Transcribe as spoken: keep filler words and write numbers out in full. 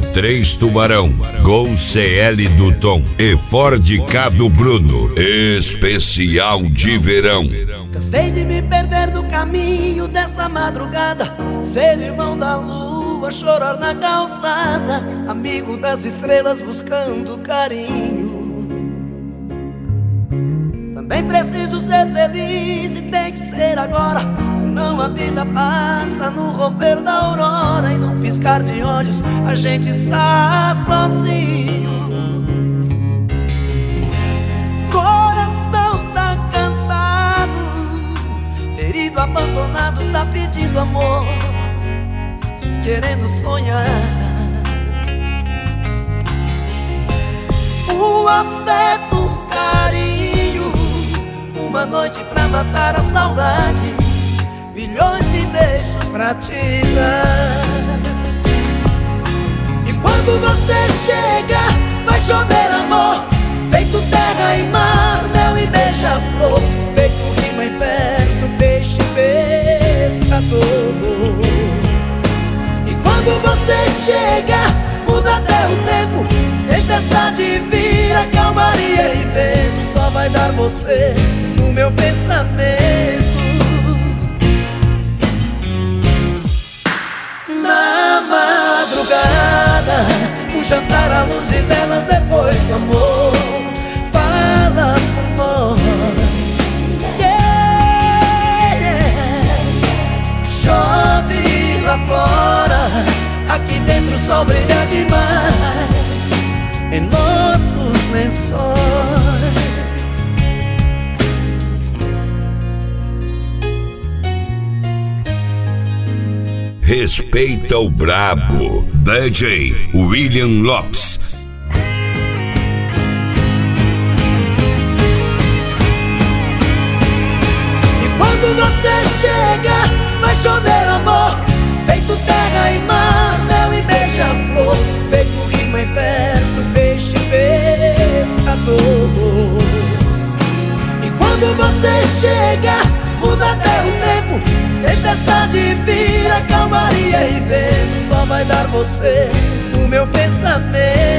três Tubarão, Gol C L do Tom e Ford K do Bruno. Especial de verão. Cansei de me perder no caminho dessa madrugada, ser irmão da lua, chorar na calçada, amigo das estrelas buscando carinho. Também preciso ser feliz e tem que ser agora, senão a vida passa no romper da aurora, e no piscar de olhos a gente está sozinho. Coração tá cansado, ferido, abandonado, tá pedindo amor, querendo sonhar. O afeto, um carinho, uma noite pra matar a saudade, milhões de beijos pra te dar. E quando você chega, vai chover amor, feito terra e mar, mel e beija-flor, feito rima e verso, peixe e pescador. E quando você chega, muda até o tempo, tempestade vira calmaria e vento, só vai dar você no meu pensamento. Na madrugada, um jantar à luz de velas depois do amor, fala por nós, yeah, yeah. Chove lá fora, aqui dentro o sol brilha demais em nossos lençóis. Respeita o brabo, D J William Lopes. E quando você chega, vai chover amor, feito terra e mar, mel e beija-flor, feito rima e verso, peixe e pescador. E quando você chega, muda até o tempo, tempestade vira calmaria e vento, só vai dar você no meu pensamento.